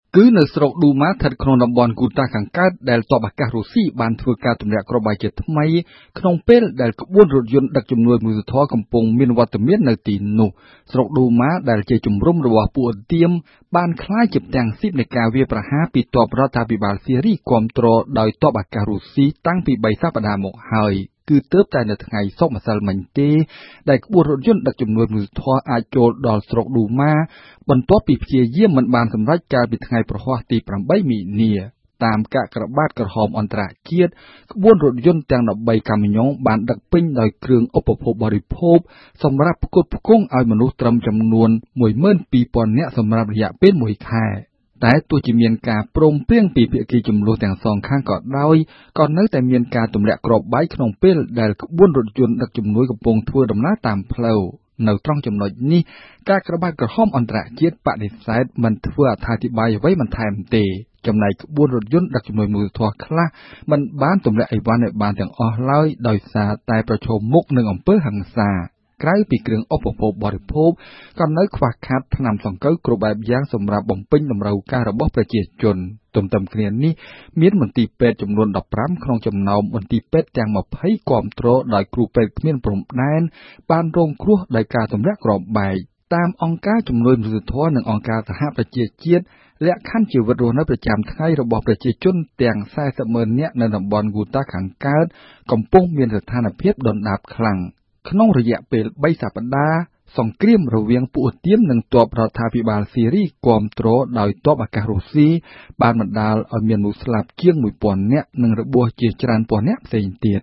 គឺនៅស្រុកឌូម៉ាស្ថិតក្នុងតំបន់គូតាខាងកើតដែលទ័ពអាកាសរុស្ស៊ីបានធ្វើការទម្លាក់គ្រាប់បែកជាថ្មីក្នុងពេលដែលក្បួនរថយន្តដឹកជំនួយមនុស្សធម៌កំពុងមានវត្តមាននៅទីនោះស្រុកឌូម៉ាដែលជាជំរំរបស់ពួកអន្ទាមបានក្លាយជាផ្ទាំងស៊ីបនៃការវាយប្រហារពីទ័ពរដ្ឋាភិបាលស៊ីរីគាំទ្រដោយទ័ពអាកាសរុស្ស៊ីតាំងពី3សប្តាហ៍មកហើយគឺទើបតែនៅថ្ងៃសុក្រម្សិលមិញទេដែលក្បួនរថយន្តដឹកជំនួយមនុស្សធម៌អាចចូលដល់ស្រុកឌូម៉ាបន្ទាប់ពីព្យាយាមមិនបានសម្រេចកាលពីថ្ងៃប្រហ័សទី8មីនាតាមកាកក្របាតក្រហមអន្តរជាតិក្បួនរថយន្តទាំង13កាមីយ៉ុងបានដឹកពេញដោយគ្រឿងឧបភោគបរិភោគសម្រាប់ផ្គត់ផ្គង់ឲ្យមនុស្សត្រឹមចំនួន 12,000 នាក់សម្រាប់រយៈពេល1ខែតែទោះជាមានការព្រមព្រៀងពីភាគីជម្លោះទាំងសងខាងក៏ដោយក៏នៅតែមានការទម្លាក់គ្រាប់បែកក្នុងពេលដែលក្បួនរថយន្តដឹកជំនួយកំពុងធ្វើដំណើរតាមផ្លូវនៅត្រង់ចំណុចនេះការក្របាត់ក្រហមអន្តរជាតិបដិសេធមិនធ្វើអត្ថាធិប្បាយអ្វីបន្ថែមទេចំណែកក្បួនរថយន្តដឹកជំនួយមនុស្សធម៌ខ្លះមិនបានទម្លាក់អីវ៉ាន់ឲ្យបានទាំងអស់ឡើយដោយសារតែប្រឈមមុខនឹងអំពើហិង្សាក្រៅពីគ្រឿងឧបភោគបរិភោគក៏នៅខ្វះខាតថ្នាំសង្កូវគ្រប់បែបយ៉ាងសម្រាប់បំពេញតម្រូវការរបស់ប្រជាជនទន្ទឹមគ្នានេះមានមន្ទីរពេទ្យចំនួន15ក្នុងចំណោមមន្ទីរពេទ្យទាំង20គាំទ្រដោយគ្រូពេទ្យគ្មានព្រំដែនបានរងគ្រោះដោយការទម្លាក់គ្រាប់បែកតាមអង្គការជំនួយមនុស្សធម៌និងអង្គការសហប្រជាជាតិលក្ខខណ្ឌជីវិតរស់នៅប្រចាំថ្ងៃរបស់ប្រជាជនទាំង40,000 នាក់នៅតំបន់ហ្គូតាខាងកើតកំពុងមានស្ថានភាពដុនដាបខ្លាំងក្នុងរយៈពេល3សប្តាហ៍សង្គ្រាមរវាងពួកអន្ទាមនិងទ័ពរដ្ឋាភិបាលស៊ីរីគាំទ្រដោយទ័ពអាកាសរុស្ស៊ីបានបណ្ដាលឲ្យមានមនុស្សស្លាប់ជាង 1,000 នាក់និងរបួសជាច្រើនពាន់នាក់ផ្សេងទៀត